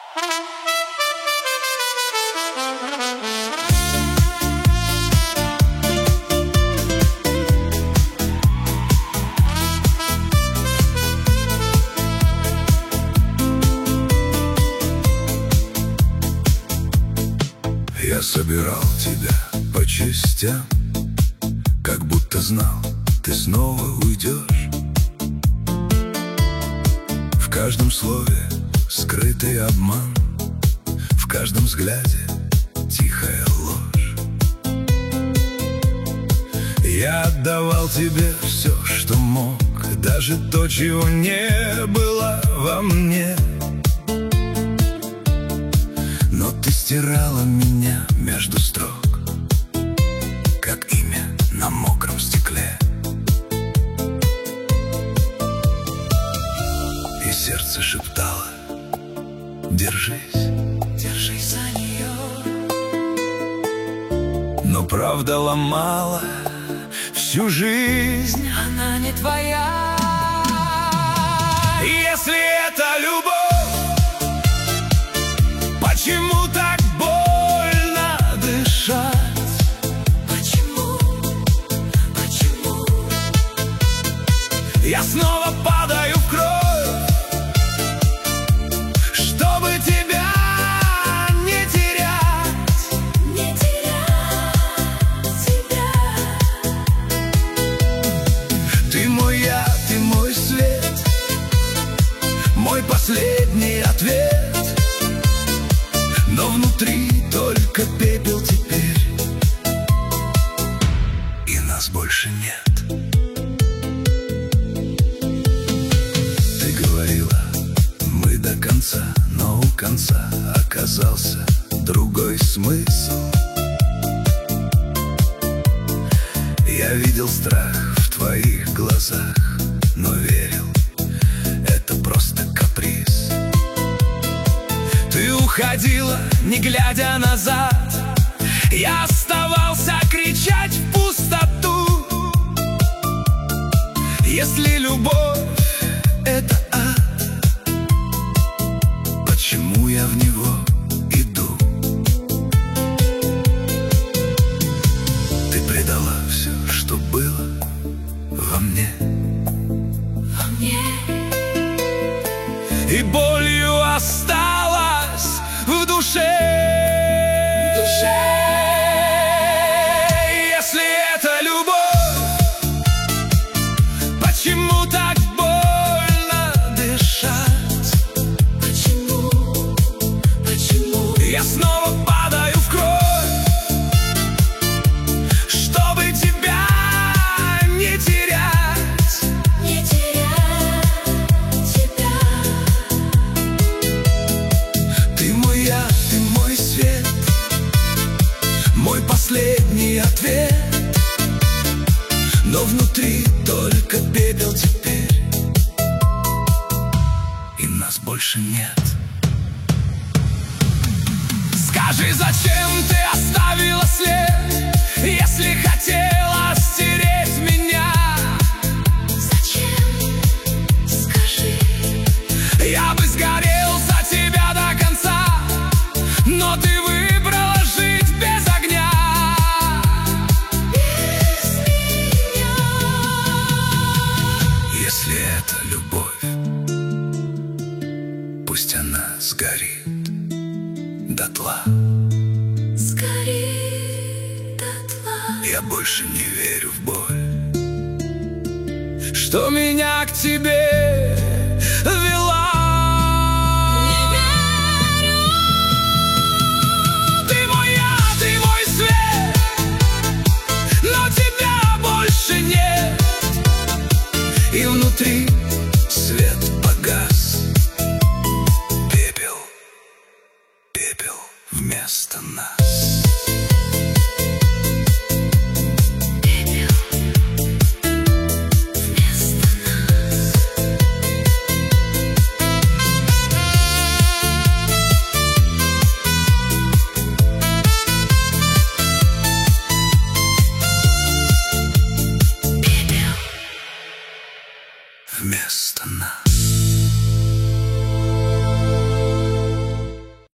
Я собирал тебя по частям, как будто знал, ты снова уйдешь. В каждом слове скрытый обман, в каждом взгляде тихая ложь. Я отдавал тебе все, что мог, даже то, чего не было во мне. Но ты стирала меня между строк, как имя на мокром стекле. И сердце шептало: держись, держись за нее. Но правда ломала всю жизнь, Она не твоя. если это любовь. Почему так больно дышать? Почему? Почему? Я снова падаю в кровь, чтобы тебя не терять. Не терять тебя. Ты мой яд, ты мой свет, мой последний ответ. Но внутри только пепел теперь, и нас больше нет. Ты говорила, мы до конца, но у конца оказался другой смысл. Я видел страх в твоих глазах, но верил, это просто каприз. Ты уходила, не глядя назад, я оставался кричать в пустоту. Если любовь — это ад, почему я в него иду? Ты предала все, что было во мне, Во мне. и болью осталась в душе. Если это любовь, почему так больно дышать? Почему? Почему? Я снова падаю в кровь, чтобы тебя не терять. Не терять тебя. Ты мой яд, ты мой свет, мой последний ответ. Но внутри только пепел теперь, и нас больше нет. Скажи, зачем ты оставила след, если хотела стереть меня? Зачем? Скажи. Я бы сгорел за тебя до конца, но ты выбрала жить без огня. Без меня. Если это любовь, пусть она сгорит дотла. Сгори дотла. Я больше не верю в боль, что меня к тебе вела. Не верю. Ты мой яд, ты мой свет, но тебя больше нет. И внутри свет погас, пепел, пепел вместо нас.